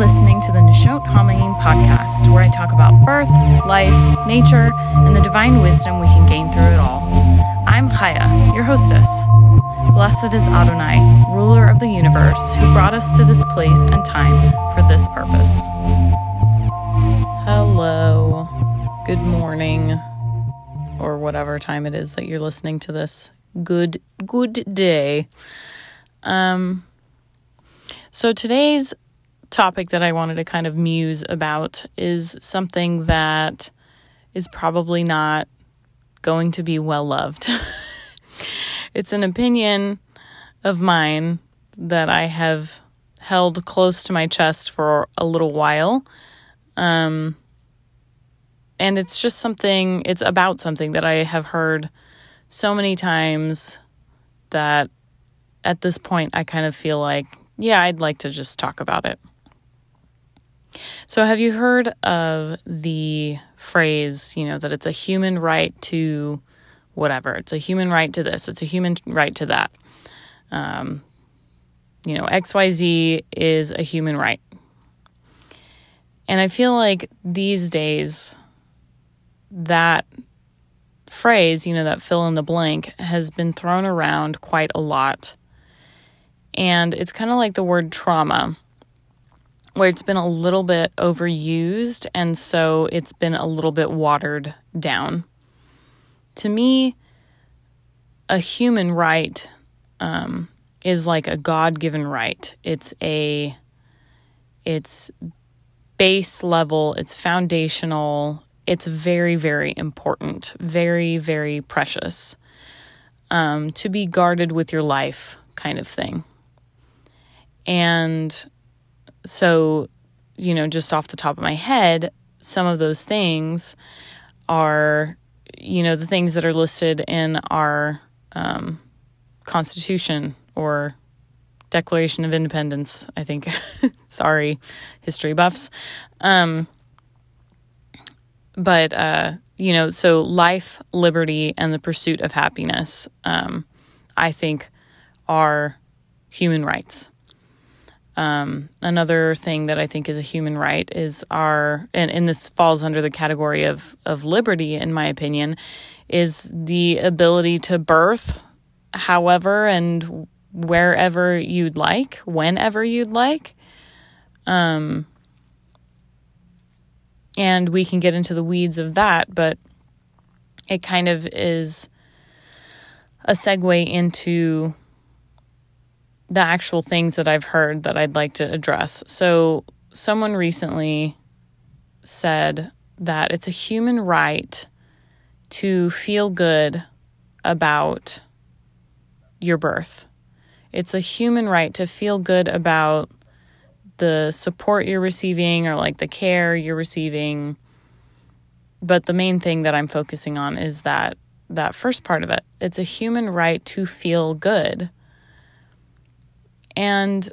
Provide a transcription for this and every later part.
listening to the Nishot Hamayim podcast, where I talk about birth, life, nature, and the divine wisdom we can gain through it all. I'm Chaya, your hostess. Blessed is Adonai, ruler of the universe, who brought us to this place and time for this purpose. Hello, good morning, or whatever time it is that you're listening to this. Good day. So today's topic that I wanted to kind of muse about is something that is probably not going to be well loved. It's an opinion of mine that I have held close to my chest for a little while. And it's just it's about something that I have heard so many times that at this point I kind of feel like, yeah, I'd like to just talk about it. So have you heard of the phrase, that it's a human right to whatever? It's a human right to this. It's a human right to that. XYZ is a human right. And I feel like these days that phrase, that fill in the blank, has been thrown around quite a lot. And it's kind of like the word trauma, where it's been a little bit overused, and so it's been a little bit watered down. To me, a human right is like a God-given right. It's base level, it's foundational, it's very, very important, very, very precious, to be guarded with your life kind of thing. And so, just off the top of my head, some of those things are, the things that are listed in our Constitution or Declaration of Independence, I think. Sorry, history buffs. So life, liberty, and the pursuit of happiness, I think, are human rights. Another thing that I think is a human right is and this falls under the category of liberty, in my opinion, is the ability to birth however and wherever you'd like, whenever you'd like. And we can get into the weeds of that, but it kind of is a segue into the actual things that I've heard that I'd like to address. So someone recently said that it's a human right to feel good about your birth. It's a human right to feel good about the support you're receiving or like the care you're receiving. But the main thing that I'm focusing on is that first part of it. It's a human right to feel good. And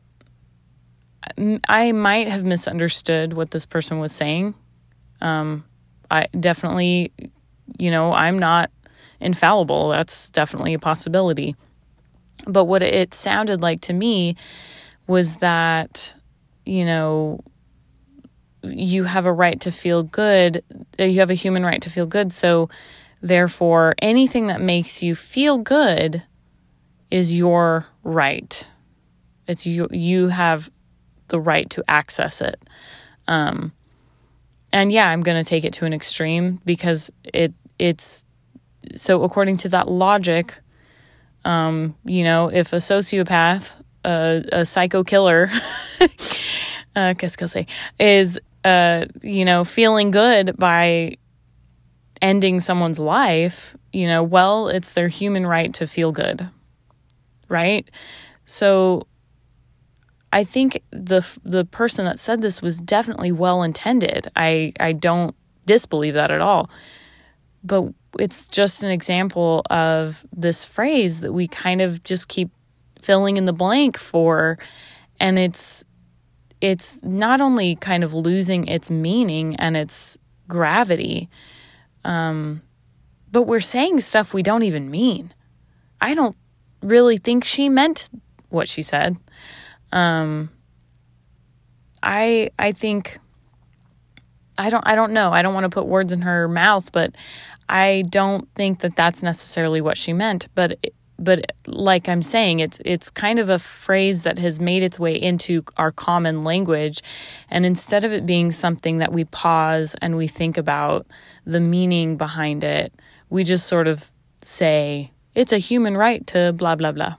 I might have misunderstood what this person was saying. I definitely, I'm not infallible. That's definitely a possibility. But what it sounded like to me was that, you have a right to feel good. You have a human right to feel good. So therefore, anything that makes you feel good is your right. It's you have the right to access it. And yeah, I'm going to take it to an extreme because it's so according to that logic, if a sociopath, a psycho killer, qu'est-ce que c'est, is, feeling good by ending someone's life, it's their human right to feel good. Right? So I think the person that said this was definitely well-intended. I don't disbelieve that at all. But it's just an example of this phrase that we kind of just keep filling in the blank for. And it's not only kind of losing its meaning and its gravity, but we're saying stuff we don't even mean. I don't really think she meant what she said. I think, I don't know. I don't want to put words in her mouth, but I don't think that that's necessarily what she meant. But like I'm saying, it's kind of a phrase that has made its way into our common language. And instead of it being something that we pause and we think about the meaning behind it, we just sort of say, it's a human right to blah, blah, blah.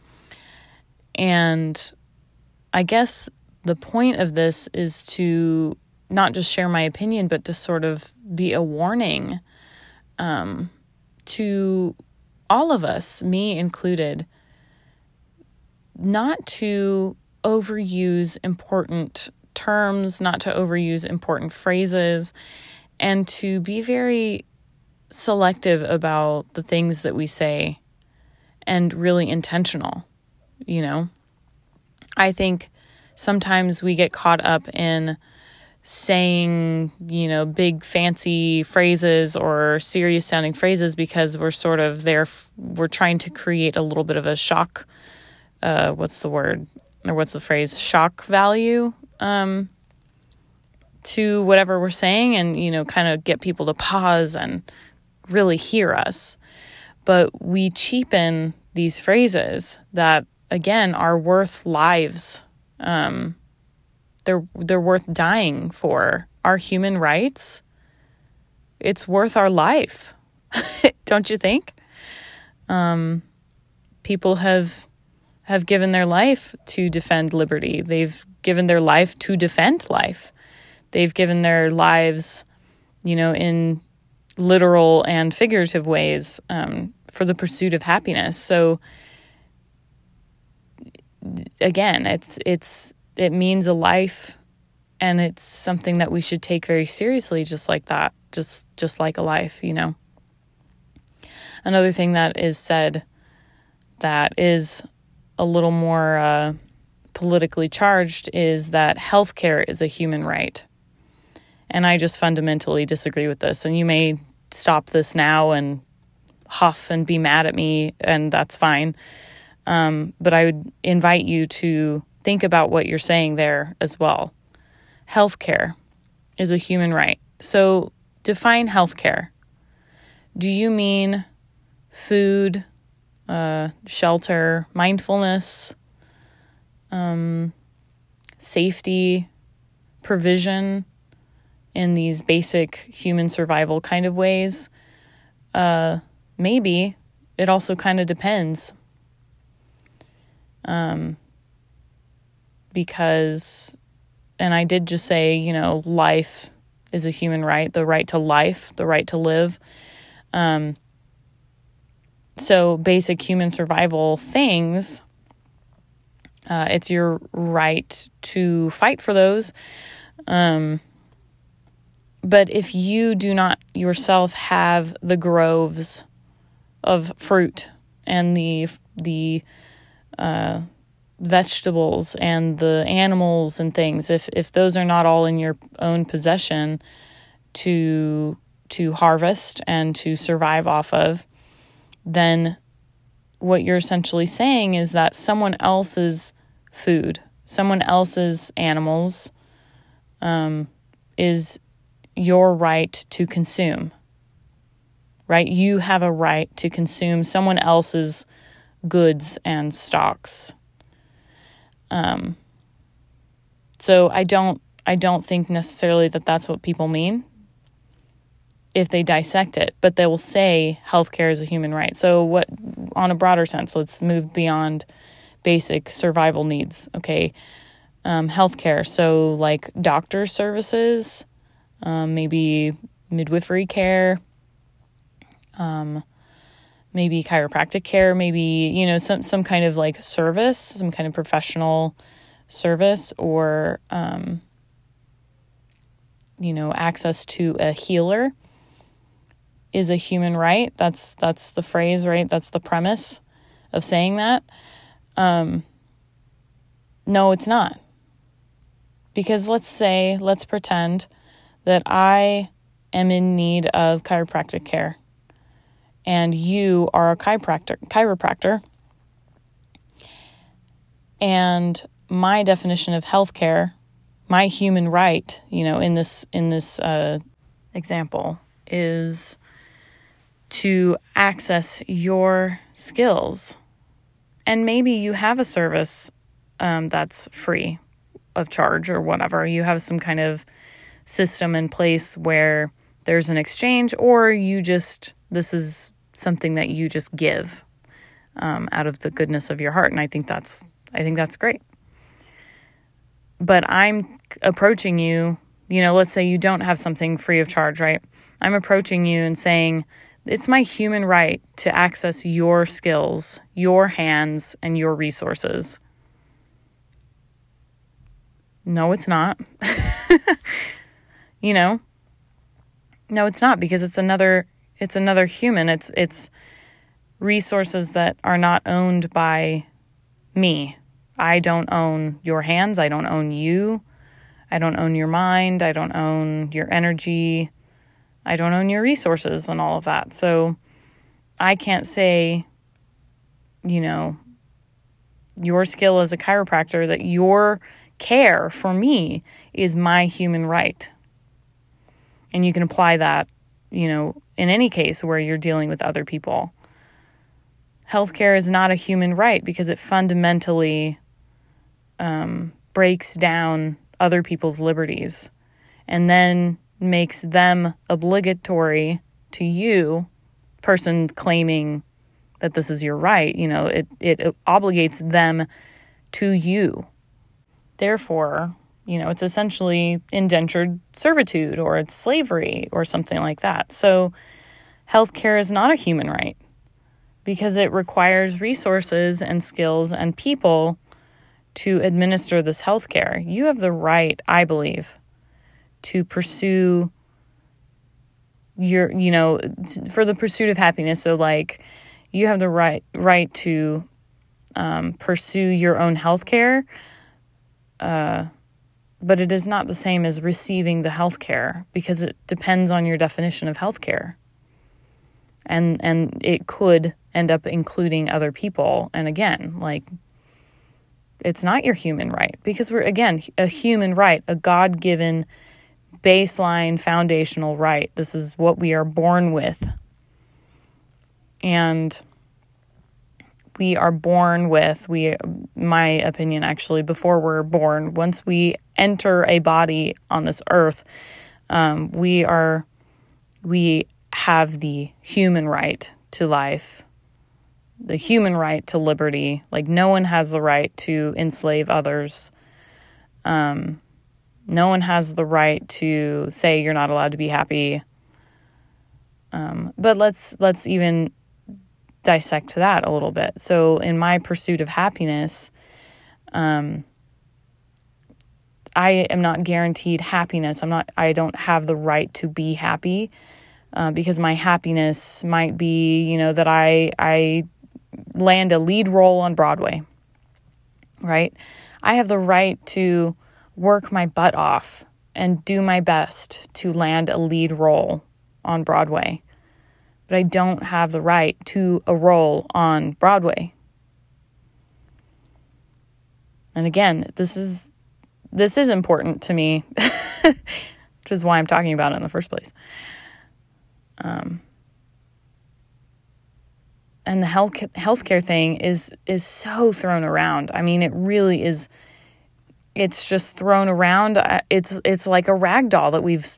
And I guess the point of this is to not just share my opinion, but to sort of be a warning to all of us, me included, not to overuse important terms, not to overuse important phrases, and to be very selective about the things that we say and really intentional, you know? I think sometimes we get caught up in saying, you know, big fancy phrases or serious sounding phrases because we're sort of there, we're trying to create a little bit of a shock, what's the word, or what's the phrase, shock value to whatever we're saying, and, you know, kind of get people to pause and really hear us. But we cheapen these phrases that, again, are worth lives. They're worth dying for. Our human rights, it's worth our life. Don't you think? People have given their life to defend liberty. They've given their life to defend life. They've given their lives, you know, in literal and figurative ways, for the pursuit of happiness. So again, it means a life, and it's something that we should take very seriously, just like that, just like a life, you know. Another thing that is said that is a little more politically charged is that healthcare is a human right. And I just fundamentally disagree with this. And you may stop this now and huff and be mad at me, and that's fine. But I would invite you to think about what you're saying there as well. Healthcare is a human right. So define healthcare. Do you mean food, shelter, mindfulness, safety, provision in these basic human survival kind of ways? Maybe. It also kind of depends. Because, and I did just say, you know, life is a human right, the right to life, the right to live. So basic human survival things, it's your right to fight for those. But if you do not yourself have the groves of fruit and the vegetables and the animals and things, if those are not all in your own possession to harvest and to survive off of, then what you're essentially saying is that someone else's food, someone else's animals, is your right to consume, right? You have a right to consume someone else's goods and stocks. So I don't think necessarily that that's what people mean if they dissect it, but they will say healthcare is a human right. So what, on a broader sense, let's move beyond basic survival needs. Okay. Healthcare. So like doctor services, maybe midwifery care, maybe chiropractic care, maybe, you know, some kind of like service, some kind of professional service, or, you know, access to a healer is a human right. That's the phrase, right? That's the premise of saying that. No, it's not. Because let's pretend that I am in need of chiropractic care, and you are a chiropractor, and my definition of healthcare my human right, in this example, is to access your skills. And maybe you have a service that's free of charge or whatever. You have some kind of system in place where there's an exchange, or this is something that you just give out of the goodness of your heart. And I think that's great. But I'm approaching you, let's say you don't have something free of charge, right? I'm approaching you and saying, it's my human right to access your skills, your hands, and your resources. No, it's not. No, it's not, because it's another human. It's resources that are not owned by me. I don't own your hands. I don't own you. I don't own your mind. I don't own your energy. I don't own your resources and all of that. So I can't say, your skill as a chiropractor, that your care for me is my human right. And you can apply that, in any case where you're dealing with other people. Healthcare is not a human right because it fundamentally breaks down other people's liberties and then makes them obligatory to you, person claiming that this is your right. It obligates them to you. Therefore, it's essentially indentured servitude, or it's slavery or something like that. So healthcare is not a human right because it requires resources and skills and people to administer this healthcare. You have the right, I believe, to pursue your, for the pursuit of happiness. So you have the right to pursue your own healthcare, but it is not the same as receiving the healthcare, because it depends on your definition of healthcare. And it could end up including other people. And again, it's not your human right, because we're, again, a human right, a God-given baseline foundational right. This is what we are born with. And we are born with, my opinion, actually, before we're born, once we enter a body on this earth, we have the human right to life, the human right to liberty. No one has the right to enslave others. No one has the right to say you're not allowed to be happy. But let's even dissect that a little bit. So in my pursuit of happiness, I am not guaranteed happiness. I don't have the right to be happy, because my happiness might be, that I land a lead role on Broadway, right? I have the right to work my butt off and do my best to land a lead role on Broadway, but I don't have the right to a role on Broadway. And again, this is important to me, which is why I'm talking about it in the first place. And the healthcare thing is so thrown around. I mean, it really is. It's just thrown around. It's like a rag doll that we've,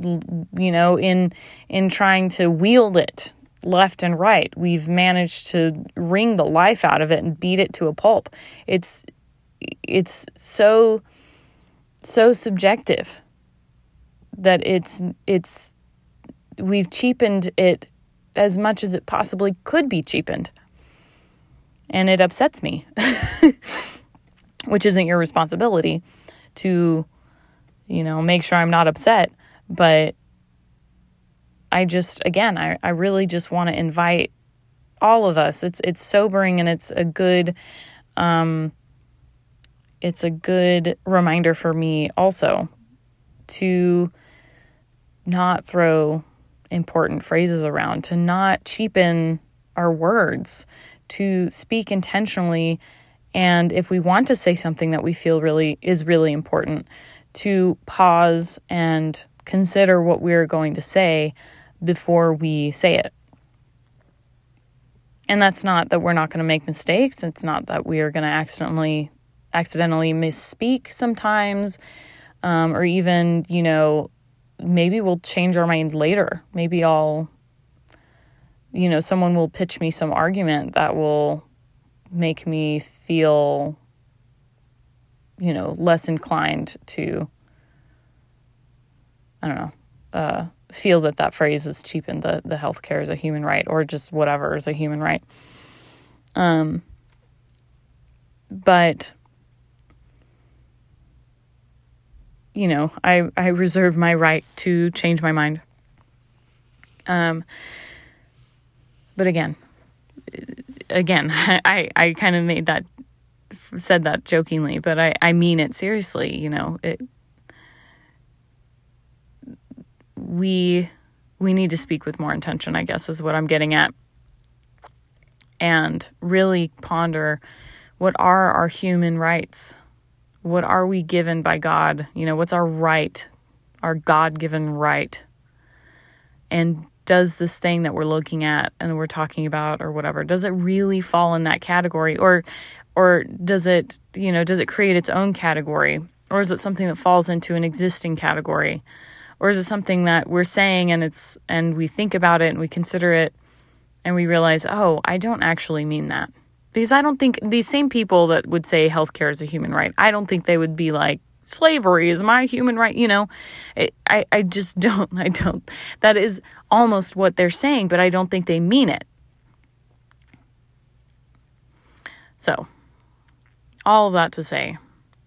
in trying to wield it left and right, we've managed to wring the life out of it and beat it to a pulp. It's so subjective that we've cheapened it as much as it possibly could be cheapened. And it upsets me, which isn't your responsibility to, make sure I'm not upset. But I really just want to invite all of us. It's sobering, and it's a good reminder for me also to not throw important phrases around, to not cheapen our words, to speak intentionally. And if we want to say something that we feel is really important, to pause and consider what we're going to say before we say it. And that's not that we're not going to make mistakes. It's not that we are going to accidentally misspeak sometimes, or even, maybe we'll change our mind later. Maybe someone will pitch me some argument that will make me feel, less inclined to, feel that phrase is cheapened, the healthcare is a human right, or just whatever is a human right. But, I reserve my right to change my mind. But again, I kind of said that jokingly, but I mean it seriously. We need to speak with more intention, I guess, is what I'm getting at. And really ponder, what are our human rights? What are we given by God? What's our right, our God-given right? And does this thing that we're looking at and we're talking about or whatever, does it really fall in that category? Or does it, does it create its own category? Or is it something that falls into an existing category? Or is it something that we're saying and we think about it and we consider it and we realize, oh, I don't actually mean that. Because I don't think these same people that would say healthcare is a human right, I don't think they would be like, slavery is my human right. I just don't. That is almost what they're saying, but I don't think they mean it. So, all of that to say,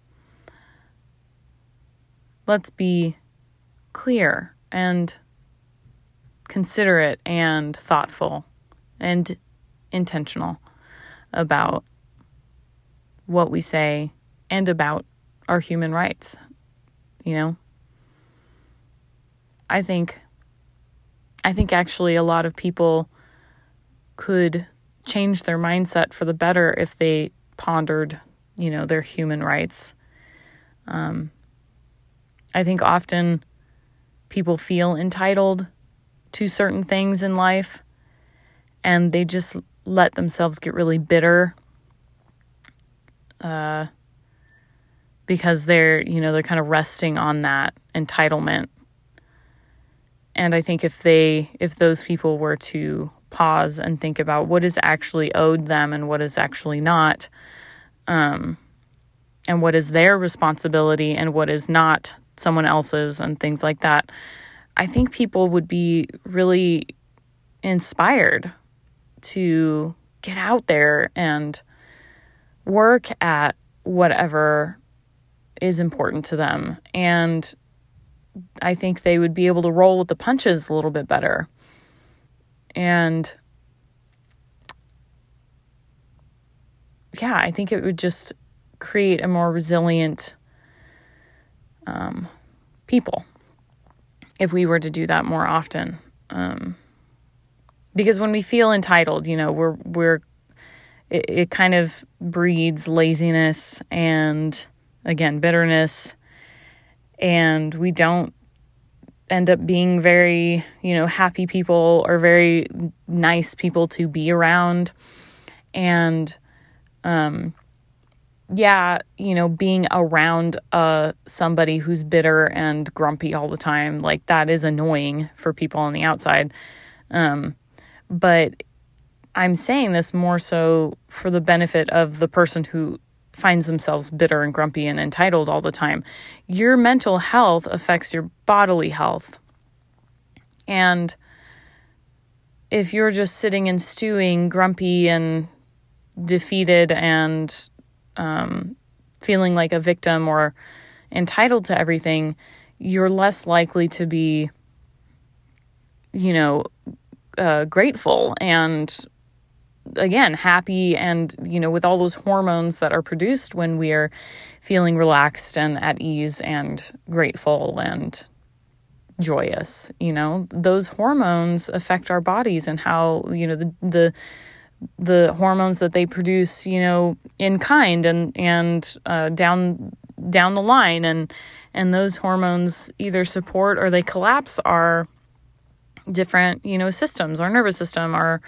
let's be clear and considerate and thoughtful and intentional about what we say and about our human rights. I think actually a lot of people could change their mindset for the better if they pondered, their human rights. I think often people feel entitled to certain things in life, and they just let themselves get really bitter because they're kind of resting on that entitlement. And I think if those people were to pause and think about what is actually owed them and what is actually not, and what is their responsibility and what is not someone else's and things like that, I think people would be really inspired to get out there and work at whatever is important to them. And I think they would be able to roll with the punches a little bit better. And yeah, I think it would just create a more resilient people if we were to do that more often. Because when we feel entitled, it kind of breeds laziness and, again, bitterness, and we don't end up being very, happy people or very nice people to be around. And, being around somebody who's bitter and grumpy all the time, like, that is annoying for people on the outside. But I'm saying this more so for the benefit of the person who finds themselves bitter and grumpy and entitled all the time. Your mental health affects your bodily health. And if you're just sitting and stewing, grumpy and defeated and feeling like a victim or entitled to everything, you're less likely to be, grateful and, again, happy and, with all those hormones that are produced when we are feeling relaxed and at ease and grateful and joyous. Those hormones affect our bodies and how, the hormones that they produce, in kind and down down the line, and those hormones either support or they collapse our different, systems, our nervous system, our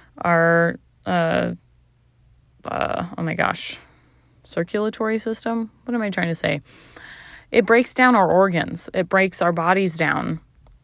circulatory system. What am I trying to say? It breaks down our organs. It breaks our bodies down.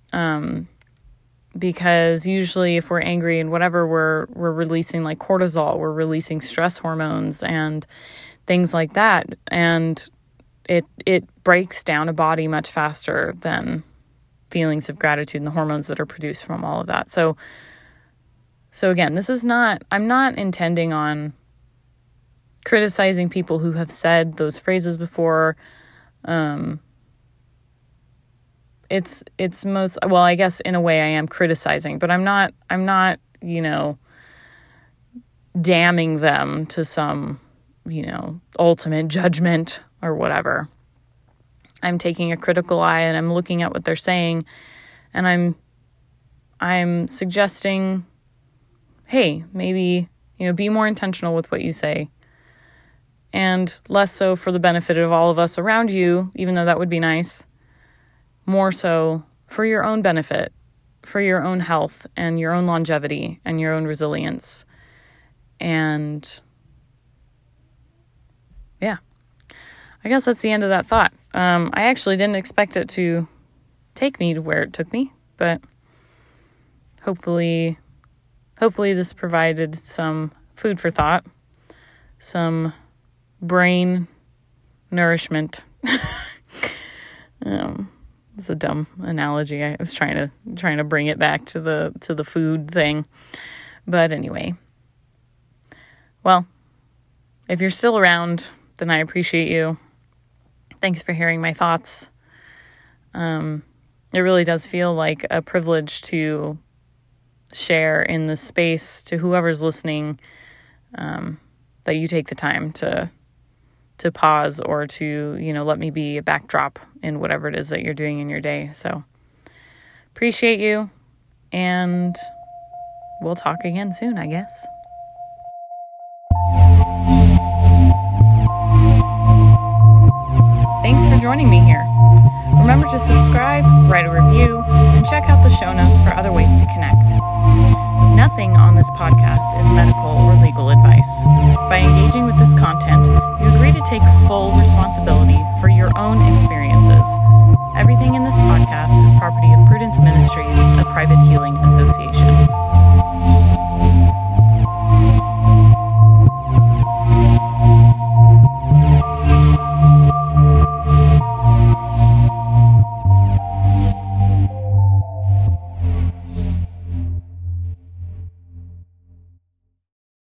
Because usually if we're angry and whatever, we're releasing like cortisol, we're releasing stress hormones and things like that. And it breaks down a body much faster than feelings of gratitude and the hormones that are produced from all of that. So again, I'm not intending on criticizing people who have said those phrases before. It's most, well, I guess in a way I am criticizing, but I'm not, damning them to some, ultimate judgment or whatever. I'm taking a critical eye and I'm looking at what they're saying, and I'm suggesting, hey, maybe, be more intentional with what you say, and less so for the benefit of all of us around you, even though that would be nice. More so for your own benefit, for your own health and your own longevity and your own resilience. And yeah, I guess that's the end of that thought. I actually didn't expect it to take me to where it took me, but hopefully this provided some food for thought, some brain nourishment. It's a dumb analogy. I was trying to bring it back to the food thing. But anyway. Well, if you're still around, then I appreciate you. Thanks for hearing my thoughts. It really does feel like a privilege to share in this space to whoever's listening, that you take the time to pause or to, let me be a backdrop in whatever it is that you're doing in your day. So appreciate you, and we'll talk again soon, I guess. Thanks for joining me here. Remember to subscribe, write a review, and check out the show notes for other ways to connect. Nothing on this podcast is medical or legal advice. By engaging with this content, you agree to take full responsibility for your own experiences. Everything in this podcast is property of Prudence Ministries, a private healing association.